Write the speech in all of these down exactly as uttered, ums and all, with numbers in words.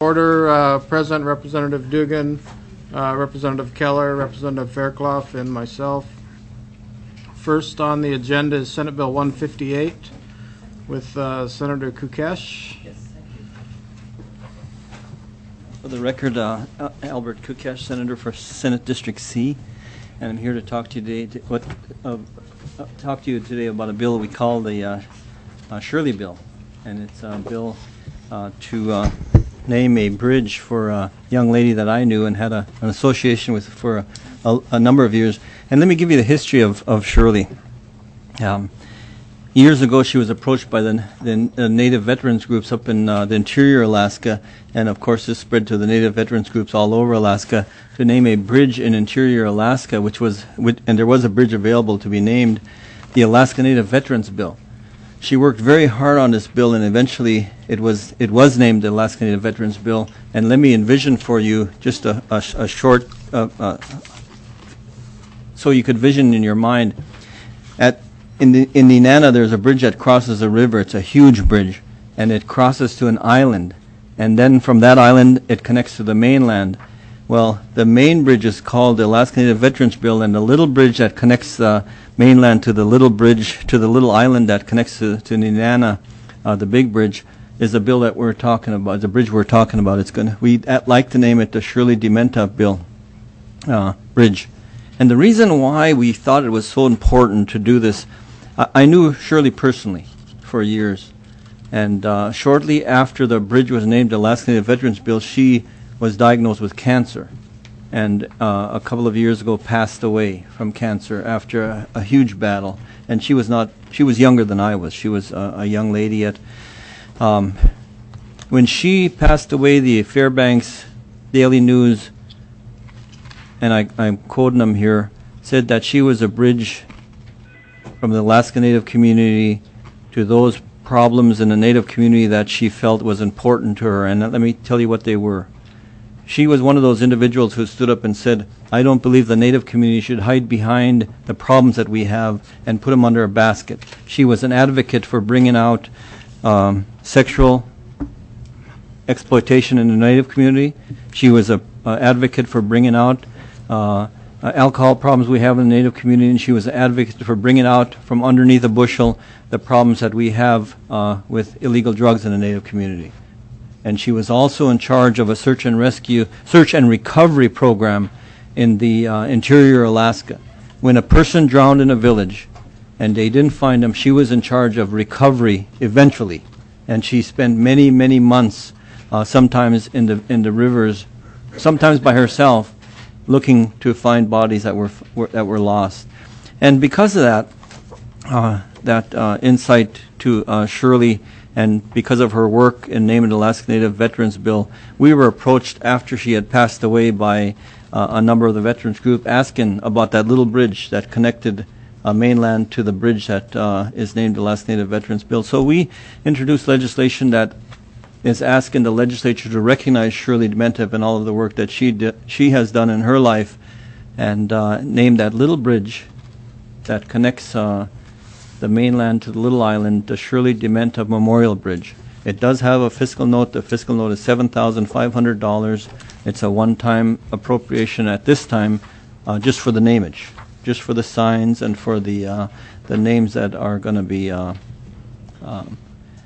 Order, uh, President, Representative Dugan, uh, Representative Keller, Representative Fairclough, and myself. First on the agenda is Senate Bill one fifty-eight with uh, Senator Kukesh. Yes, thank you. For the record, uh, Albert Kukesh, Senator for Senate District C, and I'm here to talk to you today. To, what, uh, uh, talk to you today about a bill we call the uh, uh, Shirley Bill, and it's a bill uh, to uh, name a bridge for a young lady that I knew and had a, an association with for a, a, a number of years. And let me give you the history of, of Shirley. Um, years ago, she was approached by the, the, the Native veterans groups up in uh, the interior Alaska, and of course this spread to the Native veterans groups all over Alaska, to name a bridge in interior Alaska, which was, and there was a bridge available to be named, the Alaska Native Veterans Bill. She worked very hard on this bill, and eventually it was it was named the Alaska Native Veterans Bill. And let me envision for you just a, a, a short, uh, uh, so you could vision in your mind. At in the in Nenana, there's a bridge that crosses a river. It's a huge bridge, and it crosses to an island, and then from that island it connects to the mainland. Well, the main bridge is called the Alaska Native Veterans Bill, and the little bridge that connects the mainland to the little bridge, to the little island that connects to, to Nenana, uh, the big bridge, is the bill that we're talking about, the bridge we're talking about. It's going to, we'd like to name it the Shirley Dementa Bill uh, Bridge. And the reason why we thought it was so important to do this, I, I knew Shirley personally for years. And uh, shortly after the bridge was named the Alaska Native Veterans Bill, she was diagnosed with cancer, and uh, a couple of years ago passed away from cancer after a, a huge battle. And she was not, she was younger than I was. She was a, a young lady at, um, when she passed away, the Fairbanks Daily News, and I, I'm quoting them here, said that she was a bridge from the Alaska Native community to those problems in the Native community that she felt was important to her. And let me tell you what they were. She was one of those individuals who stood up and said, I don't believe the Native community should hide behind the problems that we have and put them under a basket. She was an advocate for bringing out um, sexual exploitation in the Native community. She was an advocate for bringing out uh, uh, alcohol problems we have in the Native community, and she was an advocate for bringing out from underneath a bushel the problems that we have uh, with illegal drugs in the Native community. And she was also in charge of a search and rescue, search and recovery program in the uh, interior Alaska. When a person drowned in a village and they didn't find him, she was in charge of recovery eventually. And she spent many, many months, uh, sometimes in the in the rivers, sometimes by herself, looking to find bodies that were, were that were lost. And because of that, uh, that uh, insight to uh, Shirley, and because of her work in naming the Alaska Native Veterans Bill, we were approached after she had passed away by uh, a number of the veterans group asking about that little bridge that connected uh, mainland to the bridge that uh, is named the Alaska Native Veterans Bill. So we introduced legislation that is asking the legislature to recognize Shirley Dementa and all of the work that she di- she has done in her life, and uh, name that little bridge that connects uh, the mainland to the little island, the Shirley Dementa Memorial Bridge. It does have a fiscal note. The fiscal note is seven thousand five hundred dollars. It's a one-time appropriation at this time, uh, just for the nameage, just for the signs and for the uh, the names that are going to be, uh, um,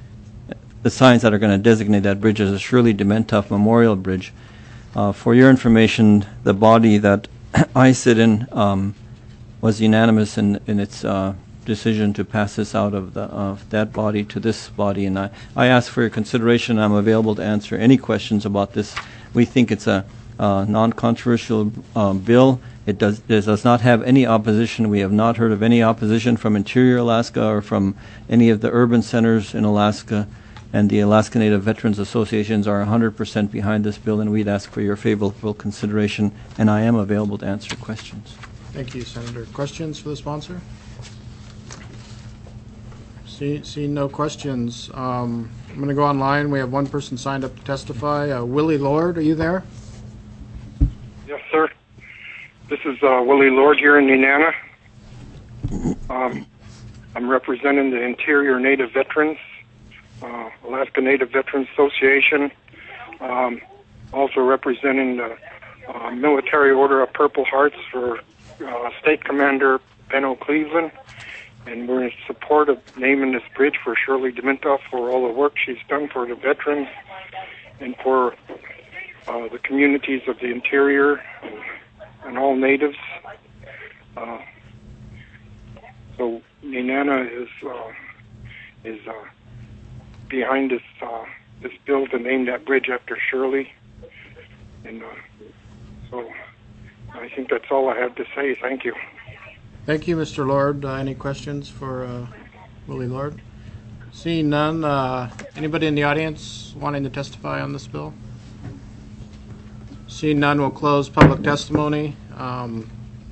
the signs that are going to designate that bridge as a Shirley Dementa Memorial Bridge. Uh, for your information, the body that I sit in um, was unanimous in, in its uh, decision to pass this out of the of that body to this body, and I, I ask for your consideration. I'm available to answer any questions about this. We think it's a uh, non-controversial um, bill. It does it does not have any opposition. We have not heard of any opposition from Interior Alaska or from any of the urban centers in Alaska, and the Alaska Native Veterans Associations are one hundred percent behind this bill, and we'd ask for your favorable consideration, and I am available to answer questions. Thank you, Senator. Questions for the sponsor? See, seeing no questions, um, I'm going to go online. We have one person signed up to testify. Uh, Willie Lord, are you there? Yes, sir. This is uh, Willie Lord here in Nenana. Um, I'm representing the Interior Native Veterans, uh, Alaska Native Veterans Association. Um, also representing the uh, Military Order of Purple Hearts for uh, State Commander Benno Cleveland. And we're in support of naming this bridge for Shirley Demintoff for all the work she's done for the veterans and for uh, the communities of the interior and, and all natives. Uh, so Nenana is uh, is uh, behind this uh, this bill to name that bridge after Shirley. And uh, so I think that's all I have to say. Thank you. Thank you, Mister Lord. Uh, any questions for uh, Willie Lord? Seeing none, uh, anybody in the audience wanting to testify on this bill? Seeing none, we'll close public testimony. Um,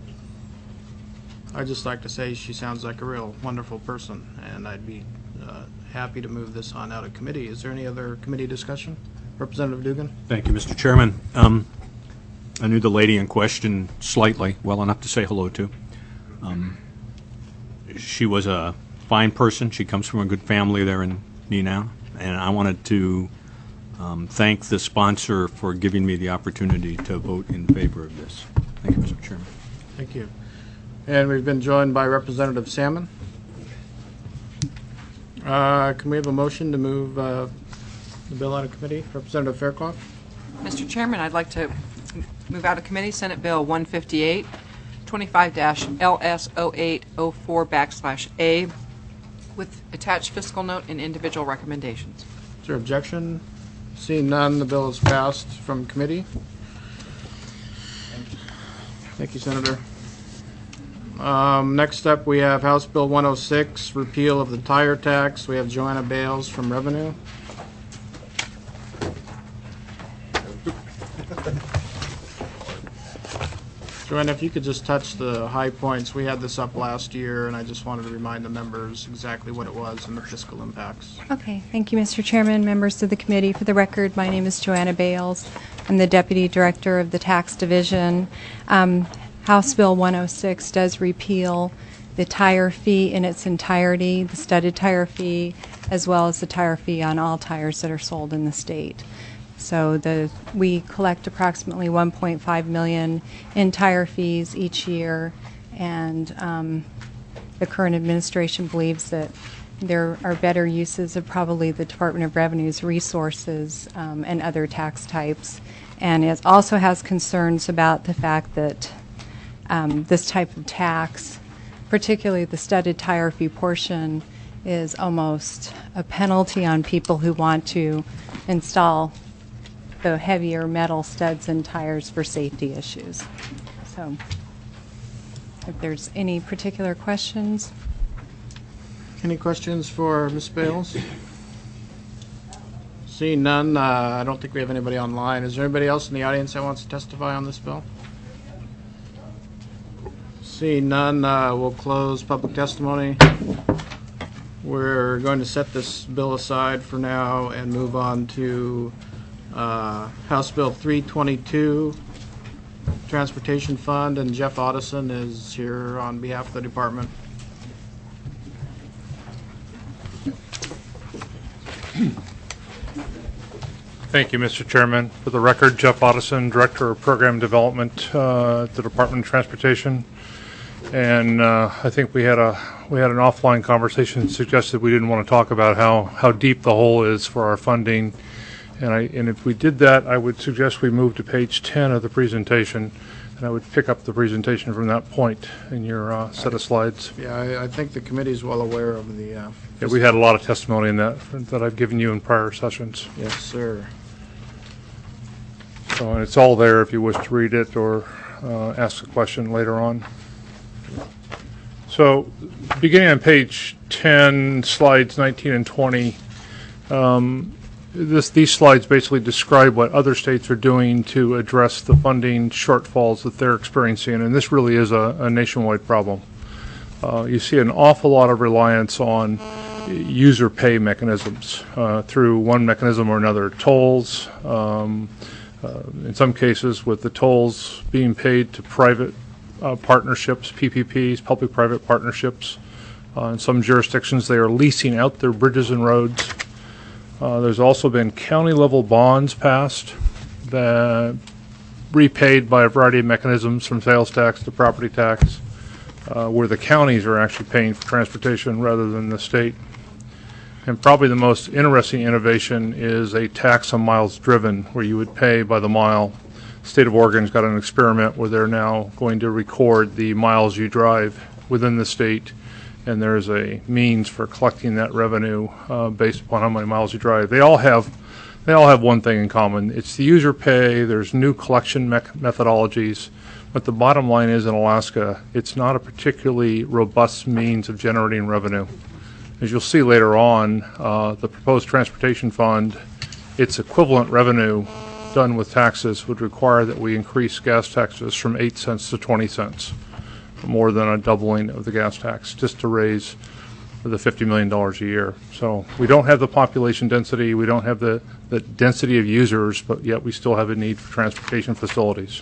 I'd just like to say she sounds like a real wonderful person, and I'd be uh, happy to move this on out of committee. Is there any other committee discussion? Representative Dugan? Thank you, Mister Chairman. Um, I knew the lady in question slightly, well enough to say hello to. Um, she was a fine person. She comes from a good family there in Nenana, and I wanted to um, thank the sponsor for giving me the opportunity to vote in favor of this. Thank you, Mister Chairman. Thank you. And we've been joined by Representative Salmon. Uh, can we have a motion to move uh, the bill out of committee? Representative Fairclough? Mister Chairman, I'd like to move out of committee Senate Bill one fifty-eight, twenty-five L S oh eight oh four backslash A, with attached fiscal note and individual recommendations. Is there objection? Seeing none, the bill is passed from committee. Thank you, Senator. Um, next up, we have House Bill one oh six, repeal of the tire tax. We have Joanna Bales from Revenue. Joanna, if you could just touch the high points. We had this up last year, and I just wanted to remind the members exactly what it was and the fiscal impacts. Okay, thank you, Mister Chairman, members of the committee. For the record, my name is Joanna Bales. I'm the Deputy Director of the Tax Division. Um, House Bill one oh six does repeal the tire fee in its entirety, the studded tire fee, as well as the tire fee on all tires that are sold in the state. So the we collect approximately one point five million dollars in tire fees each year, and um, the current administration believes that there are better uses of probably the Department of Revenue's resources um, and other tax types, and it also has concerns about the fact that um, this type of tax, particularly the studded tire fee portion, is almost a penalty on people who want to install the heavier metal studs and tires for safety issues. So if there's any particular questions. Any questions for Miz Bales? Seeing none, uh, I don't think we have anybody online. Is there anybody else in the audience that wants to testify on this bill? Seeing none, uh, we'll close public testimony. We're going to set this bill aside for now and move on to uh, House Bill three twenty-two, Transportation Fund, and Jeff Otteson is here on behalf of the department. Thank you, Mister Chairman. For the record, Jeff Otteson, Director of Program Development uh, at the Department of Transportation. And uh, I think we had a we had an offline conversation that suggested we didn't want to talk about how, how deep the hole is for our funding. And I and if we did that, I would suggest we move to page ten of the presentation, and I would pick up the presentation from that point in your uh, set of slides. Yeah, I, I think the committee is well aware of the. Uh, Yeah, we had a lot of testimony in that that I've given you in prior sessions. Yes, sir. So and it's all there if you wish to read it or uh, ask a question later on. So beginning on page ten, slides nineteen and twenty, um, this, these slides basically describe what other states are doing to address the funding shortfalls that they're experiencing, and this really is a, a nationwide problem. Uh, you see an awful lot of reliance on user pay mechanisms uh, through one mechanism or another, tolls, um, uh, in some cases with the tolls being paid to private uh, partnerships, P P Ps, public-private partnerships. Uh, in some jurisdictions, they are leasing out their bridges and roads. Uh, There's also been county-level bonds passed that repaid by a variety of mechanisms, from sales tax to property tax, uh, where the counties are actually paying for transportation rather than the state. And probably the most interesting innovation is a tax on miles driven, where you would pay by the mile. State of Oregon's got an experiment where they're now going to record the miles you drive within the state, and there's a means for collecting that revenue uh, based upon how many miles you drive. They all have they all have one thing in common. It's the user pay. There's new collection me- methodologies, but the bottom line is, in Alaska, it's not a particularly robust means of generating revenue. As you'll see later on, uh, the proposed transportation fund, its equivalent revenue done with taxes would require that we increase gas taxes from eight cents to twenty cents, more than a doubling of the gas tax, just to raise the fifty million dollars a year. So we don't have the population density, we don't have the, the density of users, but yet we still have a need for transportation facilities.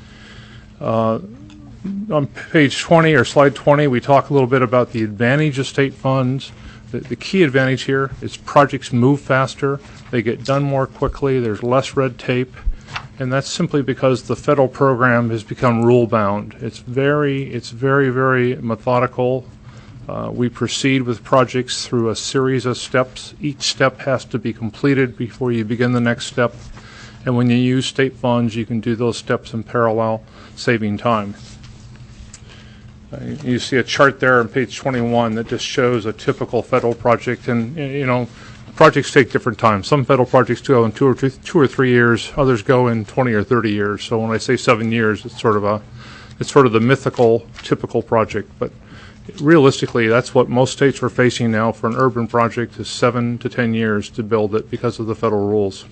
Uh, on page twenty, or slide twenty, we talk a little bit about the advantage of state funds. The, the key advantage here is projects move faster, they get done more quickly, there's less red tape, and that's simply because the federal program has become rule-bound. It's very, it's very, very methodical. Uh, we proceed with projects through a series of steps. Each step has to be completed before you begin the next step. And when you use state funds, you can do those steps in parallel, saving time. Uh, you see a chart there on page twenty-one that just shows a typical federal project. And, you know, projects take different times. Some federal projects go in two or, two, two or three years. Others go in twenty or thirty years. So when I say seven years, it's sort of a, it's sort of the mythical, typical project. But realistically, that's what most states are facing now for an urban project, is seven to ten years to build it because of the federal rules.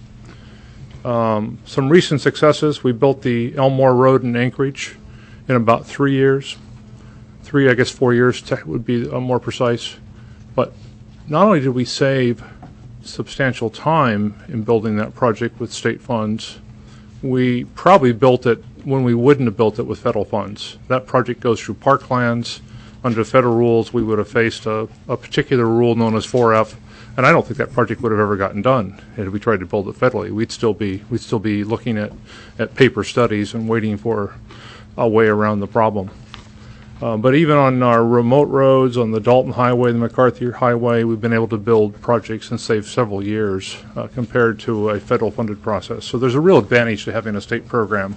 Um, some recent successes: we built the Elmore Road in Anchorage in about three years. Three, I guess, four years tech would be uh, more precise. But not only did we save substantial time in building that project with state funds, we probably built it when we wouldn't have built it with federal funds. That project goes through parklands. Under federal rules, we would have faced a, a particular rule known as four F, and I don't think that project would have ever gotten done had we tried to build it federally. We'd still be we'd still be looking at, at paper studies and waiting for a way around the problem. Uh, but even on our remote roads, on the Dalton Highway, the MacArthur Highway, we've been able to build projects and save several years uh, compared to a federal funded process. So there's a real advantage to having a state program.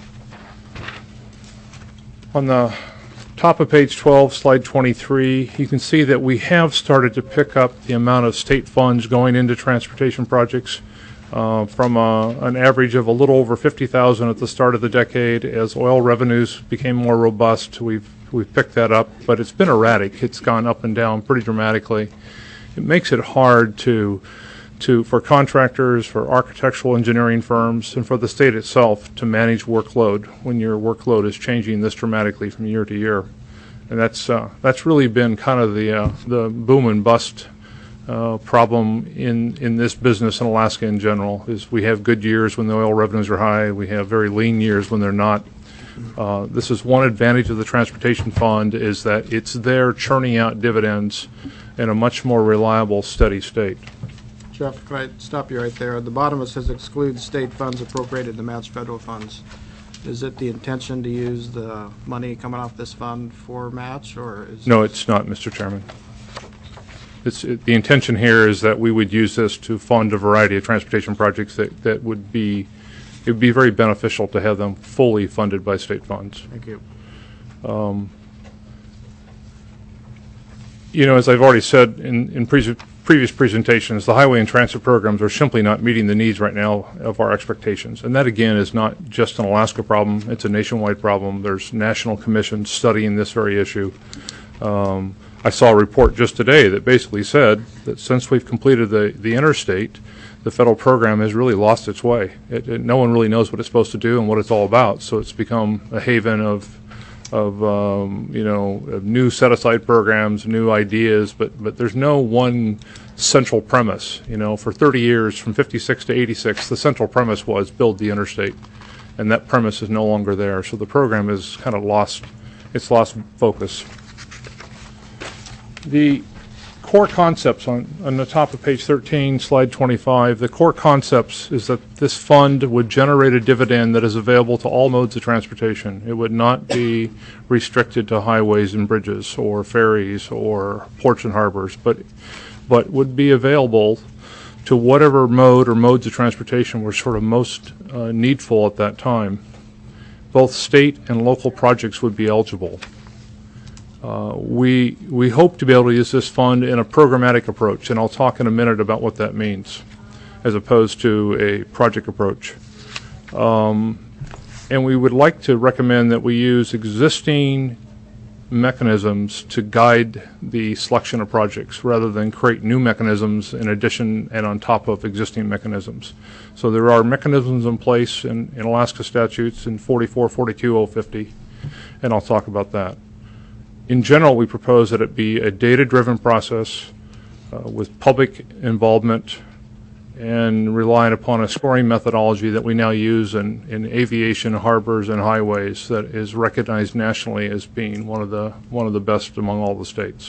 On the top of page twelve, slide twenty-three, you can see that we have started to pick up the amount of state funds going into transportation projects uh, from a, an average of a little over fifty thousand at the start of the decade. As oil revenues became more robust, we've we've picked that up, but it's been erratic. It's gone up and down pretty dramatically. It makes it hard to to for contractors, for architectural engineering firms, and for the state itself to manage workload when your workload is changing this dramatically from year to year. And that's uh, that's really been kind of the uh, the boom and bust uh, problem in in this business in Alaska in general. Is we have good years when the oil revenues are high, we have very lean years when they're not. Uh, this is one advantage of the transportation fund, is that it's there churning out dividends in a much more reliable, steady state. Jeff, can I stop you right there? At the bottom it says exclude state funds appropriated to match federal funds. Is it the intention to use the money coming off this fund for match, or is No, it's not, Mister Chairman. It's, it, the intention here is that we would use this to fund a variety of transportation projects that, that would be, it would be very beneficial to have them fully funded by state funds. Thank you. Um, you know, as I've already said in, in pre previous presentations, the highway and transit programs are simply not meeting the needs right now of our expectations. And that, again, is not just an Alaska problem. It's a nationwide problem. There's national commissions studying this very issue. Um, I saw a report just today that basically said that since we've completed the, the interstate, the federal program has really lost its way. It, it, no one really knows what it's supposed to do and what it's all about. So it's become a haven of of um, you know, of new set-aside programs, new ideas, but but there's no one central premise. You know, for thirty years, from fifty-six to eighty-six, the central premise was build the interstate, and that premise is no longer there. So the program is kind of lost, it's lost focus. The core concepts on, on the top of page thirteen, slide twenty-five, the core concepts is that this fund would generate a dividend that is available to all modes of transportation. It would not be restricted to highways and bridges or ferries or ports and harbors, but but would be available to whatever mode or modes of transportation were sort of most uh, needful at that time. Both state and local projects would be eligible. Uh, we we hope to be able to use this fund in a programmatic approach, and I'll talk in a minute about what that means, as opposed to a project approach. Um, and we would like to recommend that we use existing mechanisms to guide the selection of projects rather than create new mechanisms in addition and on top of existing mechanisms. So there are mechanisms in place in, in Alaska statutes in forty-four, forty-two, oh fifty, and I'll talk about that. In general, we propose that it be a data-driven process uh, with public involvement and relying upon a scoring methodology that we now use in, in aviation, harbors, and highways that is recognized nationally as being one of the one of the best among all the states.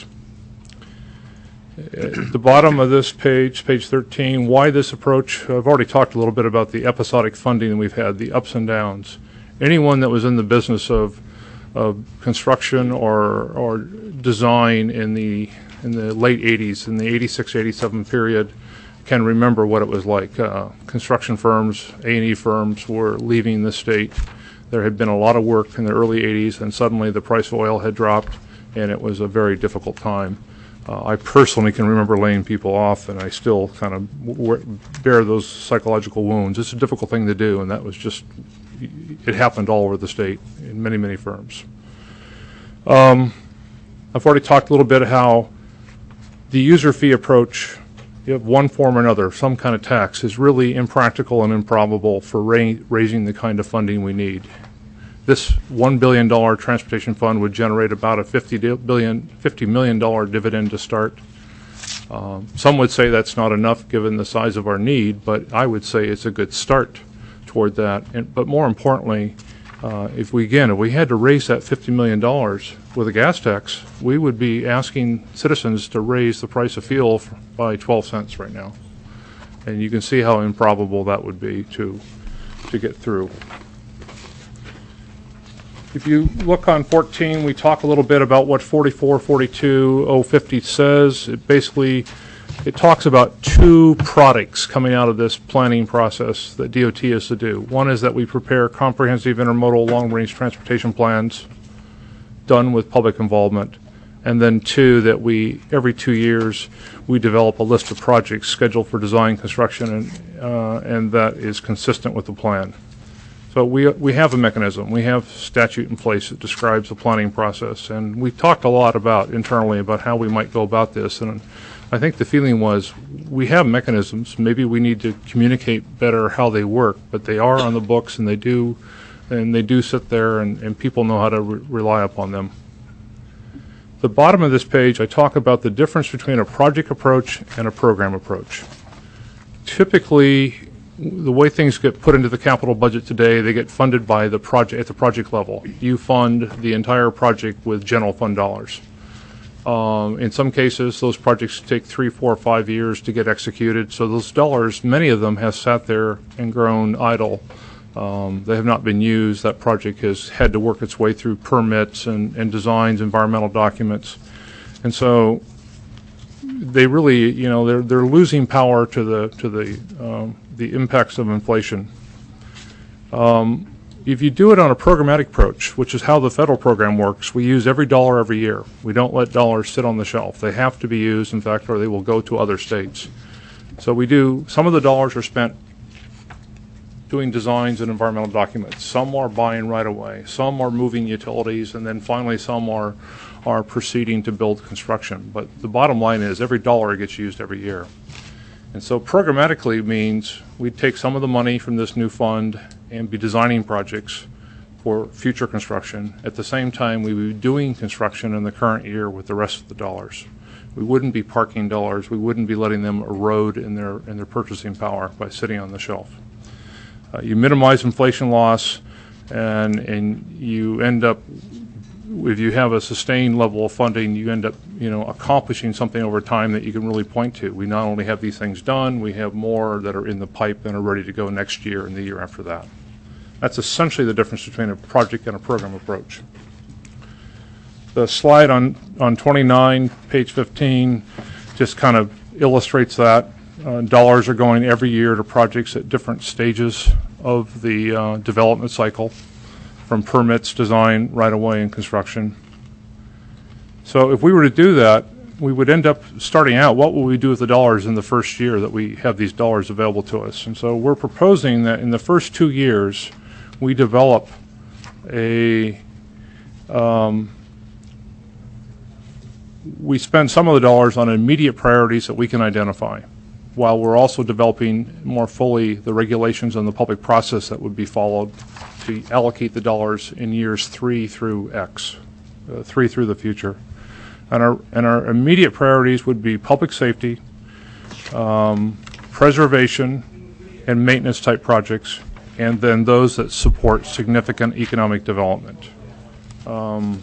At the bottom of this page, page thirteen, why this approach? I've already talked a little bit about the episodic funding that we've had, the ups and downs. Anyone that was in the business of of construction or or design in the in the late eighties, in the eighty-six eighty-seven period, can remember what it was like. Uh, construction firms, A and E firms were leaving the state. There had been a lot of work in the early eighties, and suddenly the price of oil had dropped, and it was a very difficult time. Uh, I personally can remember laying people off, and I still kind of w- bear those psychological wounds. It's a difficult thing to do, and that was just, it happened all over the state in many, many firms. Um, I've already talked a little bit how the user fee approach, you have one form or another, some kind of tax, is really impractical and improbable for ra- raising the kind of funding we need. This one billion dollars transportation fund would generate about a fifty million dollars dividend to start. Um, some would say that's not enough given the size of our need, but I would say it's a good start toward that. And, but more importantly, uh, if we, again, if we had to raise that fifty million dollars with a gas tax, we would be asking citizens to raise the price of fuel by twelve cents right now. And you can see how improbable that would be to, to get through. If you look on fourteen, we talk a little bit about what forty-four, forty-two, oh fifty says. It basically, it talks about two products coming out of this planning process that D O T is to do. One is that we prepare comprehensive intermodal long-range transportation plans done with public involvement. And then two, that we, every two years, we develop a list of projects scheduled for design, construction, and, uh, and that is consistent with the plan. So we we have a mechanism. We have statute in place that describes the planning process, and we've talked a lot about internally about how we might go about this. And I think the feeling was we have mechanisms. Maybe we need to communicate better how they work, but they are on the books, and they do, and they do sit there, and, and people know how to re- rely upon them. The bottom of this page, I talk about the difference between a project approach and a program approach. Typically, the way things get put into the capital budget today, they get funded by the project at the project level. You fund the entire project with general fund dollars. Um, in some cases, those projects take three, four, five years to get executed. So those dollars, many of them have sat there and grown idle. Um, they have not been used. That project has had to work its way through permits and, and designs, environmental documents, and so they really, you know, they're they're losing power to the to the um, the impacts of inflation. Um, if you do it on a programmatic approach, which is how the federal program works, we use every dollar every year. We don't let dollars sit on the shelf. They have to be used, in fact, or they will go to other states. So we do, some of the dollars are spent doing designs and environmental documents. Some are buying right away. Some are moving utilities, and then finally some are are proceeding to build construction. But the bottom line is every dollar gets used every year. And so programmatically means we take some of the money from this new fund and be designing projects for future construction. At the same time, we would be doing construction in the current year with the rest of the dollars. We wouldn't be parking dollars. We wouldn't be letting them erode in their in their purchasing power by sitting on the shelf. Uh, you minimize inflation loss, and and you end up if you have a sustained level of funding, you end up, you know, accomplishing something over time that you can really point to. We not only have these things done, we have more that are in the pipe and are ready to go next year and the year after that. That's essentially the difference between a project and a program approach. The slide on, on twenty-nine, page fifteen, just kind of illustrates that. Uh, dollars are going every year to projects at different stages of the uh, development cycle, from permits, design, right-of-way, and construction. So if we were to do that, we would end up starting out, what will we do with the dollars in the first year that we have these dollars available to us? And so we're proposing that in the first two years, we develop a, um, we spend some of the dollars on immediate priorities that we can identify, while we're also developing more fully the regulations and the public process that would be followed to allocate the dollars in years three through X, uh, three through the future. And our, and our immediate priorities would be public safety, um, preservation, and maintenance type projects, and then those that support significant economic development. Um,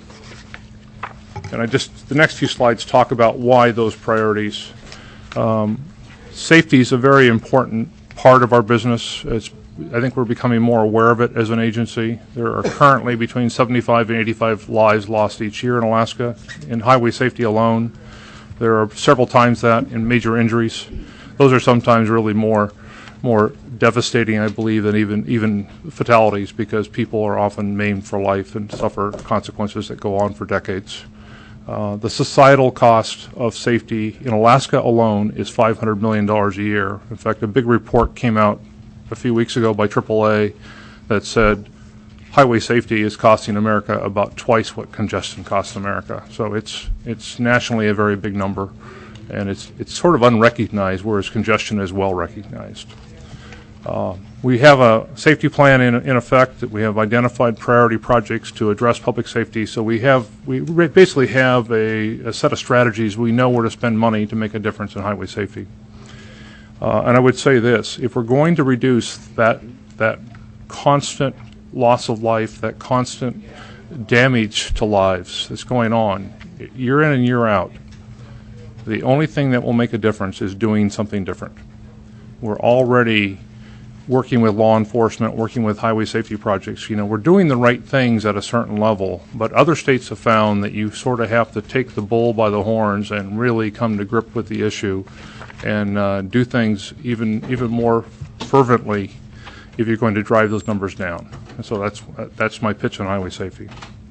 and I just, the next few slides talk about why those priorities. Um, safety is a very important part of our business. It's I think we're becoming more aware of it as an agency. There are currently between seventy-five and eighty-five lives lost each year in Alaska. In highway safety alone, there are several times that in major injuries. Those are sometimes really more more devastating, I believe, than even, even fatalities, because people are often maimed for life and suffer consequences that go on for decades. Uh, the societal cost of safety in Alaska alone is five hundred million dollars a year. In fact, a big report came out a few weeks ago by triple A that said highway safety is costing America about twice what congestion costs America. So it's it's nationally a very big number, and it's it's sort of unrecognized, whereas congestion is well recognized. Uh, we have a safety plan in, in effect that we have identified priority projects to address public safety. So we have we basically have a, a set of strategies. We know where to spend money to make a difference in highway safety. Uh, and I would say this: if we're going to reduce that that constant loss of life, that constant damage to lives that's going on year in and year out, the only thing that will make a difference is doing something different. We're already working with law enforcement, working with highway safety projects. You know, we're doing the right things at a certain level, but other states have found that you sort of have to take the bull by the horns and really come to grip with the issue and uh, do things even even more fervently if you're going to drive those numbers down. And so that's uh, that's my pitch on highway safety.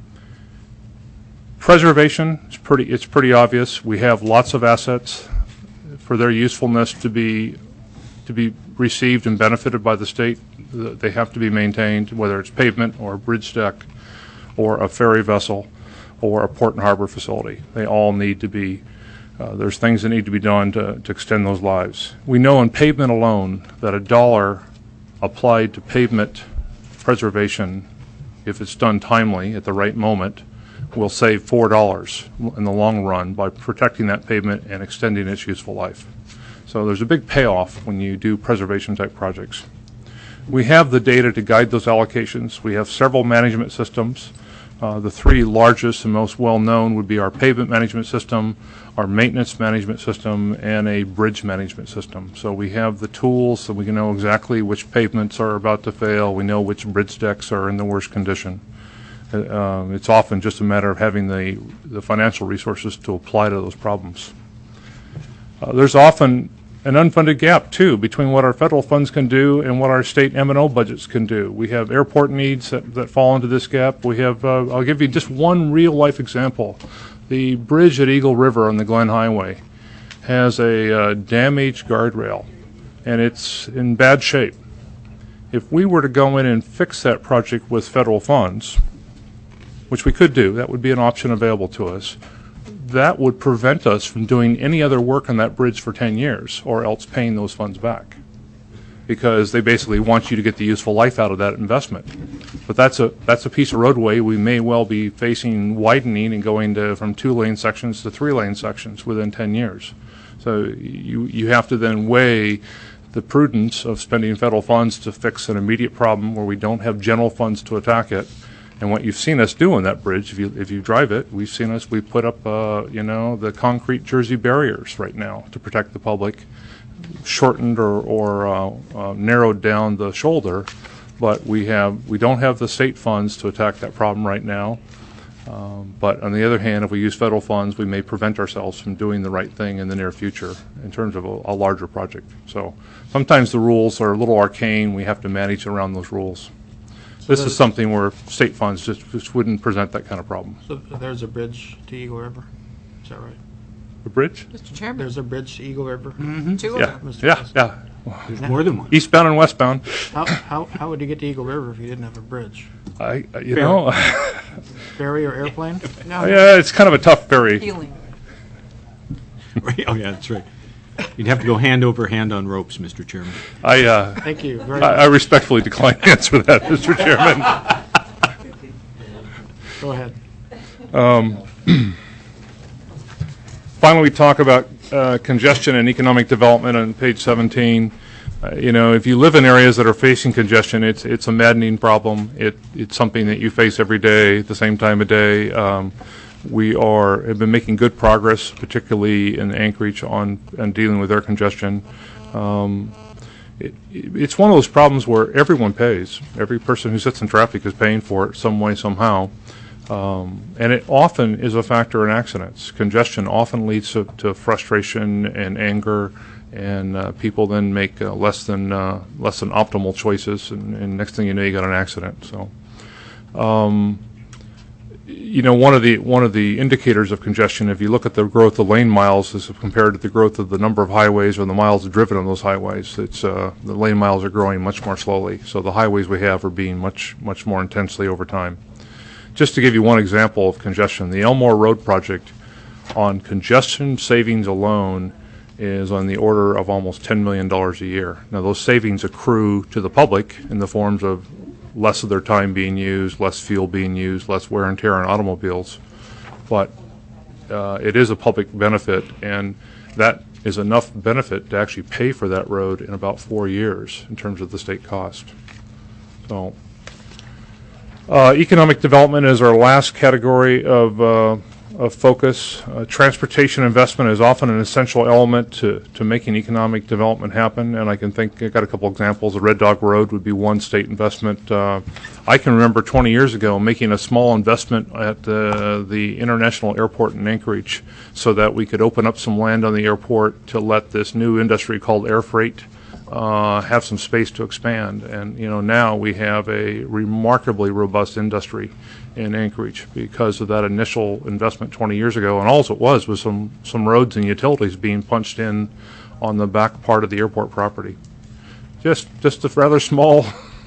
Preservation is pretty it's pretty obvious. We have lots of assets. For their usefulness to be to be received and benefited by the state, they have to be maintained, whether it's pavement or a bridge deck or a ferry vessel or a port and harbor facility. They all need to be, uh, there's things that need to be done to, to extend those lives. We know in pavement alone that a dollar applied to pavement preservation, if it's done timely at the right moment, will save four dollars in the long run by protecting that pavement and extending its useful life. So there's a big payoff when you do preservation type projects. We have the data to guide those allocations. We have several management systems. Uh, the three largest and most well known would be our pavement management system, our maintenance management system, and a bridge management system. So we have the tools so we can know exactly which pavements are about to fail. We know which bridge decks are in the worst condition. Uh, it's often just a matter of having the, the financial resources to apply to those problems. Uh, there's often an unfunded gap, too, between what our federal funds can do and what our state M and O budgets can do. We have airport needs that, that fall into this gap. We have, uh, I'll give you just one real-life example. The bridge at Eagle River on the Glen Highway has a uh, damaged guardrail, and it's in bad shape. If we were to go in and fix that project with federal funds, which we could do, that would be an option available to us, that would prevent us from doing any other work on that bridge for ten years, or else paying those funds back, because they basically want you to get the useful life out of that investment. But that's a that's a piece of roadway we may well be facing widening and going to from two lane sections to three lane sections within ten years. So you you have to then weigh the prudence of spending federal funds to fix an immediate problem where we don't have general funds to attack it, And what you've seen us do on that bridge, if you if you drive it, we've seen us, we put up, uh, you know, the concrete Jersey barriers right now to protect the public, shortened or, or uh, uh, narrowed down the shoulder, but we have we don't have the state funds to attack that problem right now. Um, but on the other hand, if we use federal funds, we may prevent ourselves from doing the right thing in the near future in terms of a, a larger project. So sometimes the rules are a little arcane. We have to manage around those rules. This is something where state funds just, just wouldn't present that kind of problem. So there's a bridge to Eagle River. Is that right? The bridge? Mister Chairman, There's a bridge to Eagle River. two of Yeah, them. Mister yeah, President. yeah. There's more than one. Eastbound and westbound. How, how, how would you get to Eagle River if you didn't have a bridge? I, I- you Fair. know, Ferry or airplane? No, yeah, it's kind of a tough ferry. healing. Right. Oh, yeah, that's right. You'd have to go hand over hand on ropes, Mister Chairman. I, uh, Thank you very I, I much. respectfully decline to answer that, Mister Chairman. Go ahead. Finally, we talk about uh, congestion and economic development on page seventeen. Uh, you know, if you live in areas that are facing congestion, it's it's a maddening problem. It it's something that you face every day, at the same time of day. Um, we are have been making good progress, particularly in Anchorage, on on dealing with air congestion. Um, it, it's one of those problems where everyone pays. Every person who sits in traffic is paying for it some way, somehow. Um, and it often is a factor in accidents. Congestion often leads to, to frustration and anger, and uh, people then make uh, less than uh, less than optimal choices, and, and next thing you know, you got an accident. So, um, you know, one of the one of the indicators of congestion, if you look at the growth of lane miles as compared to the growth of the number of highways or the miles driven on those highways, it's uh, the lane miles are growing much more slowly. So the highways we have are being much much more intensely over time. Just to give you one example of congestion, the Elmore Road project on congestion savings alone is on the order of almost ten million dollars a year. Now, those savings accrue to the public in the forms of less of their time being used, less fuel being used, less wear and tear on automobiles. But uh, it is a public benefit, and that is enough benefit to actually pay for that road in about four years in terms of the state cost. So. Uh, economic development is our last category of, uh, of focus. Uh, transportation investment is often an essential element to, to making economic development happen, and I can think, I've got a couple examples. The Red Dog Road would be one state investment. Uh, I can remember twenty years ago making a small investment at uh, the International Airport in Anchorage so that we could open up some land on the airport to let this new industry called air freight Uh, have some space to expand. And, you know, now we have a remarkably robust industry in Anchorage because of that initial investment twenty years ago. And all it was was some, some roads and utilities being punched in on the back part of the airport property. Just, just a rather small.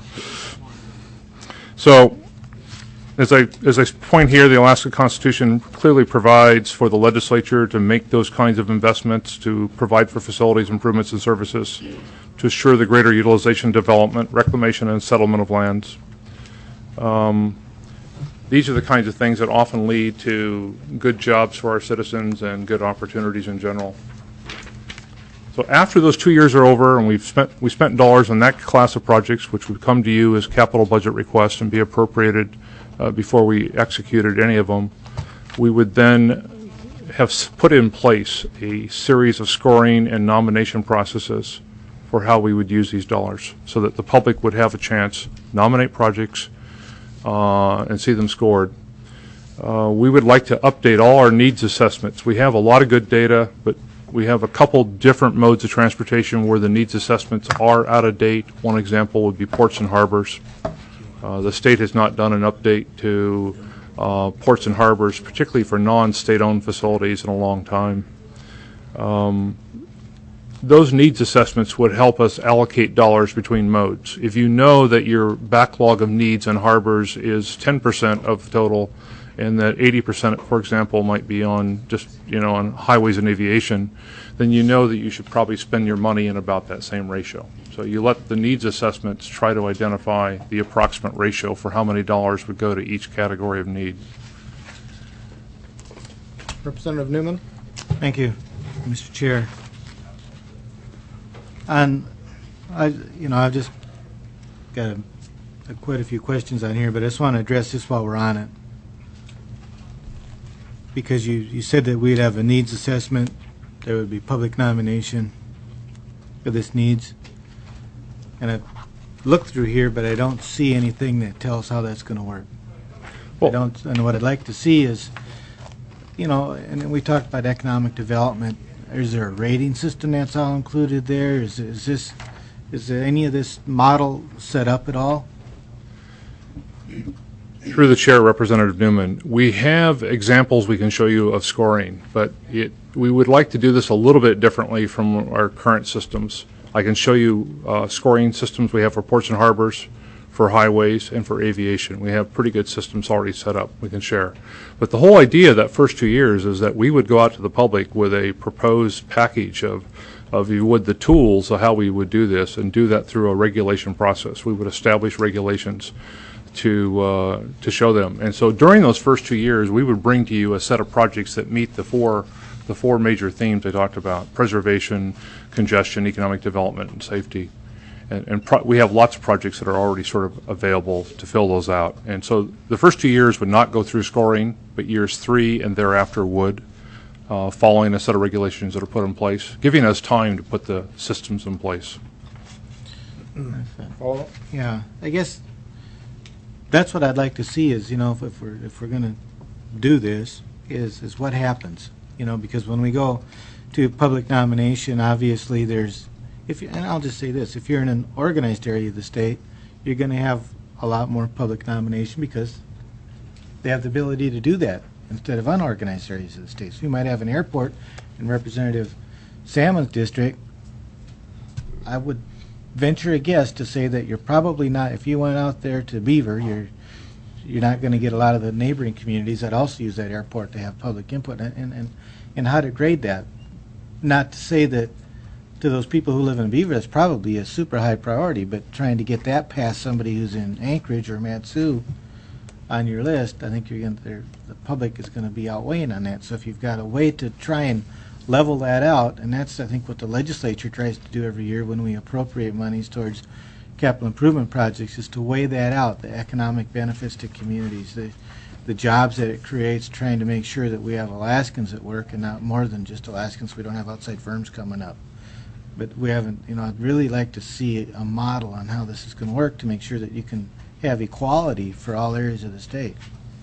So, as I, as I point here, the Alaska Constitution clearly provides for the legislature to make those kinds of investments, to provide for facilities, improvements, and services, to assure the greater utilization, development, reclamation, and settlement of lands. Um, these are the kinds of things that often lead to good jobs for our citizens and good opportunities in general. So after those two years are over and we've spent we spent dollars on that class of projects, which would come to you as capital budget requests and be appropriated uh, before we executed any of them, we would then have put in place a series of scoring and nomination processes for how we would use these dollars so that the public would have a chance to nominate projects uh, and see them scored. Uh, we would like to update all our needs assessments. We have a lot of good data, but we have a couple different modes of transportation where the needs assessments are out of date. One example would be ports and harbors. Uh, the state has not done an update to uh, ports and harbors, particularly for non-state-owned facilities, in a long time. Um, those needs assessments would help us allocate dollars between modes. If you know that your backlog of needs in harbors is ten percent of the total, and that eighty percent, for example, might be on just, you know, on highways and aviation, then you know that you should probably spend your money in about that same ratio. So you let the needs assessments try to identify the approximate ratio for how many dollars would go to each category of need. Representative Newman? Thank you, Mister Chair. And I, you know, I've just got a uh, quite a few questions on here, but I just want to address this while we're on it. Because you, you said that we'd have a needs assessment, there would be public nomination for this needs. And I've looked through here, but I don't see anything that tells how that's going to work. I don't, and what I'd like to see is, you know, and then we talked about economic development. Is there a rating system that's all included there? Is, is this, is there any of this model set up at all? Through the chair, Representative Newman, we have examples we can show you of scoring, but it, we would like to do this a little bit differently from our current systems. I can show you uh, scoring systems we have for ports and harbors, for highways, and for aviation. We have pretty good systems already set up we can share. But the whole idea that first two years is that we would go out to the public with a proposed package of, of you would, the tools of how we would do this, and do that through a regulation process. We would establish regulations to uh, to show them. And so during those first two years, we would bring to you a set of projects that meet the four the four major themes I talked about: preservation, congestion, economic development, and safety. And, and pro we have lots of projects that are already sort of available to fill those out. And so the first two years would not go through scoring, but years three and thereafter would, uh, following a set of regulations that are put in place, giving us time to put the systems in place. Follow? Yeah, I guess that's what I'd like to see is, you know, if, if we're if we're going to do this, is is what happens, you know, because when we go to public nomination, obviously there's, if you, and I'll just say this, if you're in an organized area of the state, you're going to have a lot more public nomination because they have the ability to do that instead of unorganized areas of the state. So you might have an airport in Representative Salmon's district. I would venture a guess to say that you're probably not, if you went out there to Beaver, you're you're not going to get a lot of the neighboring communities that also use that airport to have public input, and, and, and how to grade that. Not to say that to those people who live in Beaver, that's probably a super high priority, but trying to get that past somebody who's in Anchorage or Matsu on your list, I think you're going to, the public is going to be outweighing on that. So if you've got a way to try and level that out, and that's, I think, what the legislature tries to do every year when we appropriate monies towards capital improvement projects, is to weigh that out, the economic benefits to communities, the the jobs that it creates, trying to make sure that we have Alaskans at work and not more than just Alaskans. We don't have outside firms coming up. But we haven't, you know, I'd really like to see a model on how this is going to work to make sure that you can have equality for all areas of the state.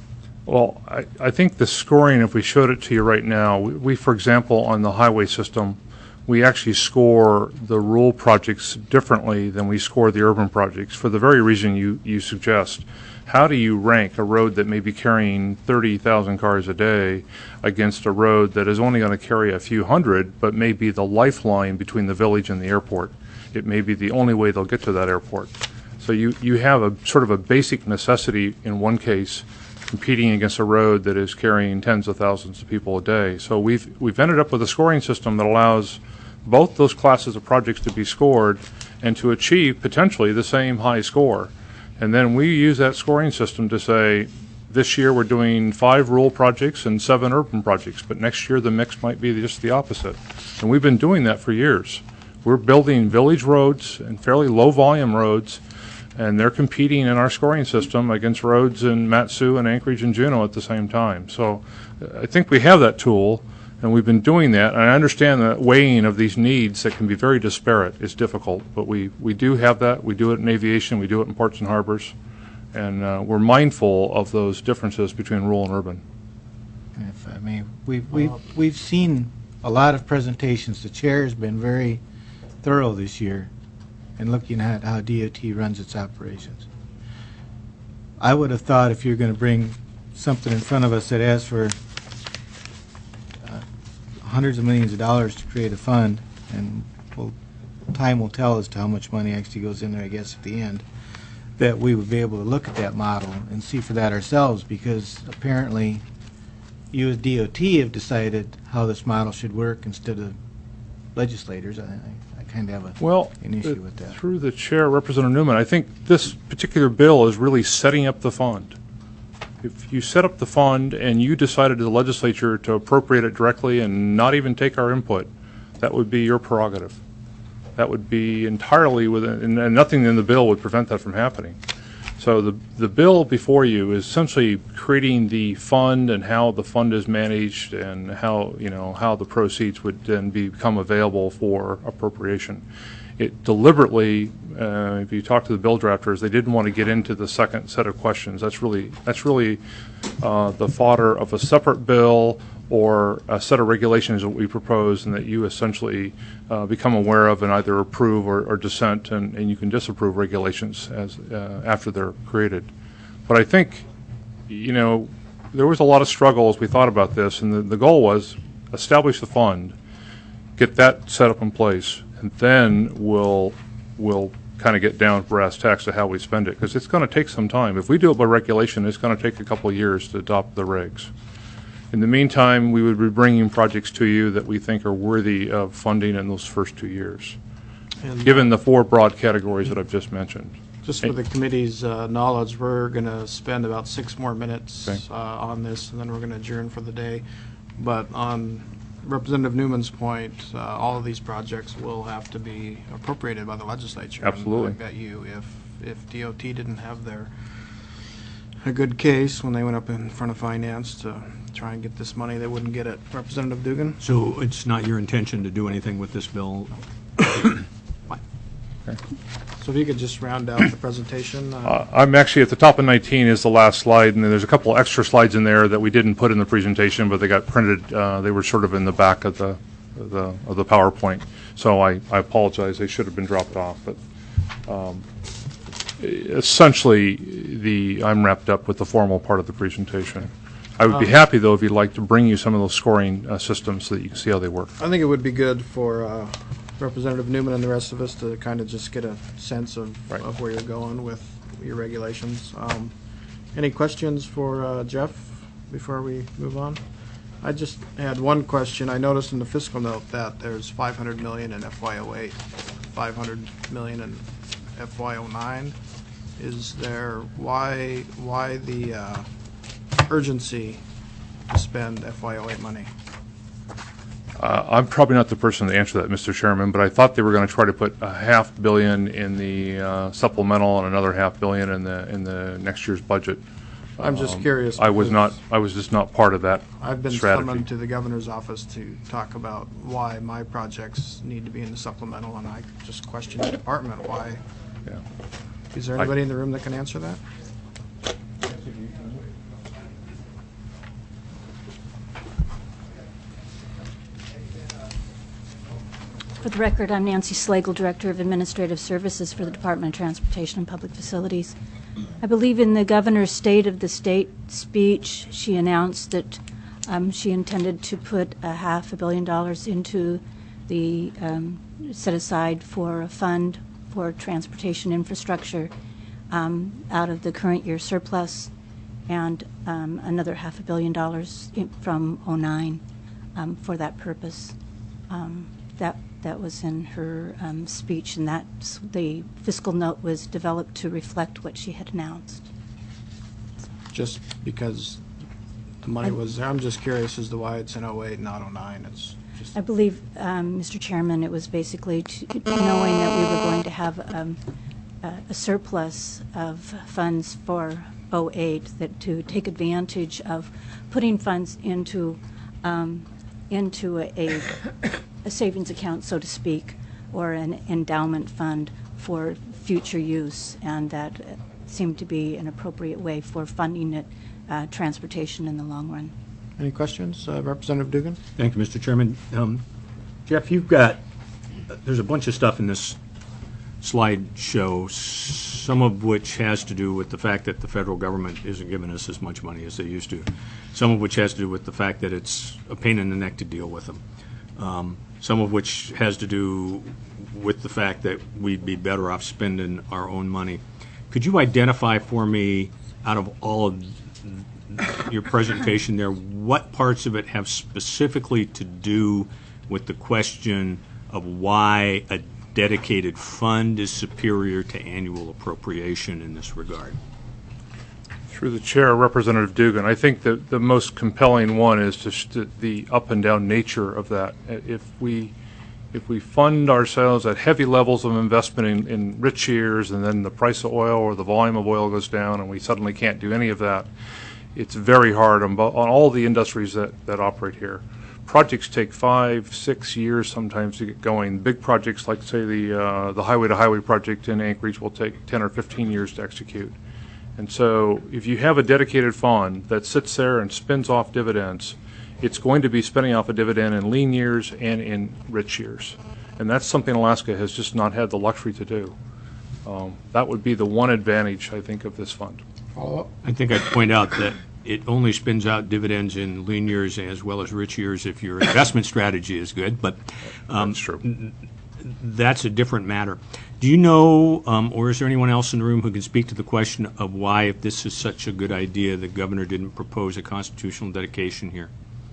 Well, I, I think the scoring, if we showed it to you right now, we, we, for example, on the highway system, we actually score the rural projects differently than we score the urban projects for the very reason you, you suggest. How do you rank a road that may be carrying thirty thousand cars a day against a road that is only going to carry a few hundred, but may be the lifeline between the village and the airport? It may be the only way they'll get to that airport. So you, you have a sort of a basic necessity in one case competing against a road that is carrying tens of thousands of people a day. So we've, we've ended up with a scoring system that allows both those classes of projects to be scored and to achieve potentially the same high score. And then we use that scoring system to say, this year we're doing five rural projects and seven urban projects, but next year the mix might be just the opposite. And we've been doing that for years. We're building village roads and fairly low volume roads, and they're competing in our scoring system against roads in Matsu and Anchorage and Juneau at the same time. So I think we have that tool, and we've been doing that. And I understand that weighing of these needs that can be very disparate is difficult, but we, we do have that. We do it in aviation. We do it in ports and harbors. And uh, we're mindful of those differences between rural and urban. If, I mean, we've, we've, we've seen a lot of presentations. The chair has been very thorough this year in looking at how D O T runs its operations. I would have thought if you're going to bring something in front of us that asks for uh, hundreds of millions of dollars to create a fund, and well, time will tell as to how much money actually goes in there, I guess, at the end, that we would be able to look at that model and see for that ourselves, because apparently you as D O T have decided how this model should work instead of legislators. I, I, I kind of have a, well, an issue uh, with that. Through the chair, Representative Newman, I think this particular bill is really setting up the fund. If you set up the fund and you decided as a legislature to appropriate it directly and not even take our input, that would be your prerogative. That would be entirely within, and nothing in the bill would prevent that from happening. So the, the bill before you is essentially creating the fund and how the fund is managed and how, you know, how the proceeds would then become available for appropriation. It deliberately, uh, if you talk to the bill drafters, they didn't want to get into the second set of questions. That's really, that's really uh, the fodder of a separate bill or a set of regulations that we propose and that you essentially uh, become aware of and either approve or, or dissent, and, and you can disapprove regulations as uh, after they're created. But I think, you know, there was a lot of struggle as we thought about this, and the, the goal was establish the fund, get that set up in place, and then we'll, we'll kind of get down brass tacks to how we spend it, because it's going to take some time. If we do it by regulation, it's going to take a couple of years to adopt the regs. In the meantime, we would be bringing projects to you that we think are worthy of funding in those first two years, And given the four broad categories that I've just mentioned. just for the committee's uh, knowledge, we're going to spend about six more minutes Okay. uh, on this, and then we're going to adjourn for the day. But on Representative Newman's point, uh, all of these projects will have to be appropriated by the legislature. And Absolutely. I bet you, if, if D O T didn't have their, a good case when they went up in front of finance to try and get this money, they wouldn't get it. Representative Dugan? So it's not your intention to do anything with this bill? So if you could just round out the presentation. uh, Uh, I'm actually at the top of nineteen is the last slide, and then there's a couple extra slides in there that we didn't put in the presentation, but they got printed. Uh, they were sort of in the back of the of the, of the PowerPoint. So I, I apologize. They should have been dropped off. But um, essentially, the I'm wrapped up with the formal part of the presentation. I would be Um, happy, though, if you'd like to bring you some of those scoring uh, systems so that you can see how they work. I think it would be good for uh, Representative Newman and the rest of us to kind of just get a sense of, Right. of where you're going with your regulations. Um, Any questions for uh, Jeff before we move on? I just had one question. I noticed in the fiscal note that there's five hundred million in F Y oh eight, five hundred million in F Y oh nine. Is there, why, why the uh, urgency to spend F Y oh eight money? Uh, I'm probably not the person to answer that, Mister Chairman, but I thought they were going to try to put a half billion in the uh, supplemental and another half billion in the in the next year's budget. I'm just Um, curious. I was not. because I was just not part of that I've been strategy. summoned to the governor's office to talk about why my projects need to be in the supplemental, and I just questioned the department why. Yeah. Is there I- anybody in the room that can answer that? For the record, I'm Nancy Slagle, Director of Administrative Services for the Department of Transportation and Public Facilities. I believe in the governor's State of the State speech, she announced that um, she intended to put a half a billion dollars into the, um, set aside for a fund for transportation infrastructure um, out of the current year surplus, and um, another half a billion dollars in, from oh nine um, for that purpose. Um, that that was in her um, speech, and that the fiscal note was developed to reflect what she had announced. Just because the money I- was there, I'm just curious as to why it's in oh eight, not oh nine. It's just, I believe, um, Mister Chairman, it was basically to, knowing that we were going to have um, a, a surplus of funds for oh eight, that to take advantage of putting funds into um, into a, a, a savings account, so to speak, or an endowment fund for future use, and that seemed to be an appropriate way for funding it, uh, transportation in the long run. any questions? Uh, Representative Dugan? Thank you, Mister Chairman. Um, Jeff, you've got, there's a bunch of stuff in this slideshow, some of which has to do with the fact that the federal government isn't giving us as much money as they used to, some of which has to do with the fact that it's a pain in the neck to deal with them, um, some of which has to do with the fact that we'd be better off spending our own money. Could you identify for me, out of all of your presentation there, what parts of it have specifically to do with the question of why a dedicated fund is superior to annual appropriation in this regard? Through the chair, Representative Dugan, I think that the most compelling one is just the- the up and down nature of that. If we if we fund ourselves at heavy levels of investment in, in rich years, and then the price of oil or the volume of oil goes down, and we suddenly can't do any of that, it's very hard on, bo- on all the industries that, that operate here. Projects take five, six years sometimes to get going. Big projects like, say, the uh, the highway-to-highway project in Anchorage will take ten or fifteen years to execute. And so if you have a dedicated fund that sits there and spins off dividends, it's going to be spinning off a dividend in lean years and in rich years. And that's something Alaska has just not had the luxury to do. Um, that would be the one advantage, I think, of this fund. Follow up? I think I'd point out that it only spins out dividends in lean years as well as rich years if your investment strategy is good, but um, That's true. n- that's a different matter. Do you know, um, or is there anyone else in the room who can speak to the question of why, if this is such a good idea, the governor didn't propose a constitutional dedication here?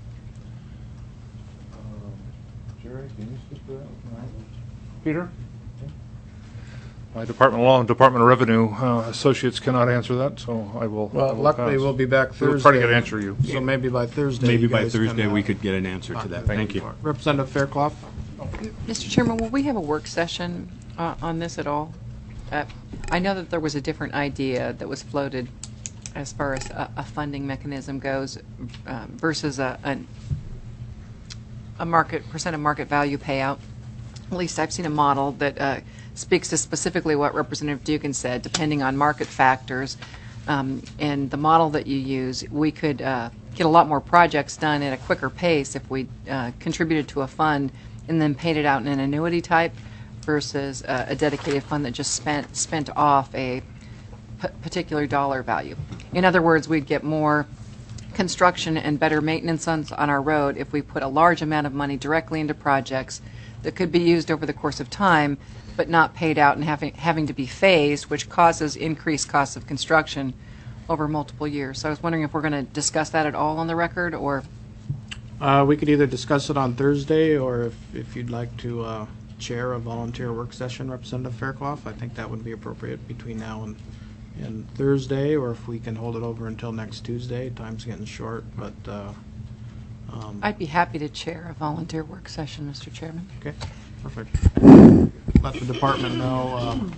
Jerry, can you speak to that? Peter? My Department of Law and Department of Revenue uh, associates cannot answer that, so I will. Well, I will luckily, pass. we'll be back Thursday. We'll try to get an answer you. So maybe by Thursday. Maybe you by guys can, Thursday uh, we could get an answer to that. Thank you. Representative Fairclough? Mister Chairman, will we have a work session uh, on this at all? Uh, I know that there was a different idea that was floated as far as a, a funding mechanism goes uh, versus a, a, a market percent of market value payout. At least I've seen a model that uh, speaks to specifically what Representative Dugan said, depending on market factors. Um, and the model that you use, we could uh, get a lot more projects done at a quicker pace if we uh, contributed to a fund and then paid it out in an annuity type versus uh, a dedicated fund that just spent spent off a p- particular dollar value. In other words, we'd get more construction and better maintenance on, on our road if we put a large amount of money directly into projects that could be used over the course of time but not paid out and having having to be phased, which causes increased costs of construction over multiple years. So I was wondering if we're going to discuss that at all on the record, or Uh, we could either discuss it on Thursday, or if, if you'd like to uh, chair a volunteer work session, Representative Fairclough, I think that would be appropriate between now and, and Thursday, or if we can hold it over until next Tuesday. Time's getting short, but, uh, um, I'd be happy to chair a volunteer work session, Mister Chairman. okay, perfect. Let the department know um,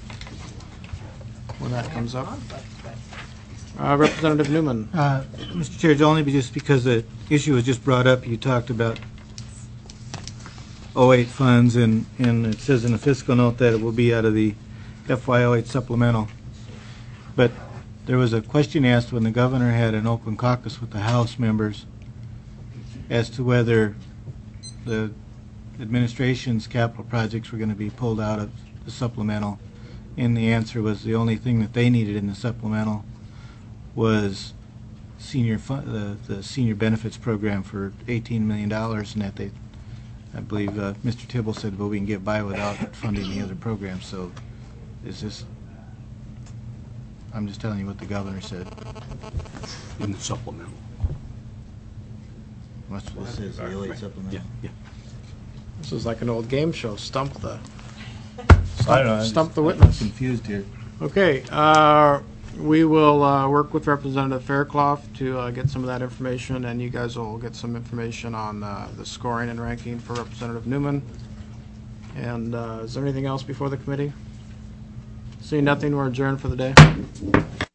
when that comes up. Uh, Representative Newman. Uh, Mister Chair, it's only be just because the issue was just brought up, you talked about oh eight funds, and, and it says in the fiscal note that it will be out of the F Y oh eight supplemental. But there was a question asked when the governor had an open caucus with the House members as to whether the administration's capital projects were going to be pulled out of the supplemental. And the answer was the only thing that they needed in the supplemental was senior fun, the, the senior benefits program for eighteen million dollars, and that they, I believe uh, Mister Tibble said, well, we can get by without funding the other programs. So is this, I'm just telling you what the governor said. In the supplemental. That's what it says, the oh eight supplemental. Yeah, yeah. This is like an old game show, Stump the, I don't know, I'm Stump just- the I'm witness. confused here. Okay, uh, we will uh, work with Representative Fairclough to uh, get some of that information, and you guys will get some information on uh, the scoring and ranking for Representative Newman. And uh, is there anything else before the committee? Seeing nothing, we're adjourned for the day.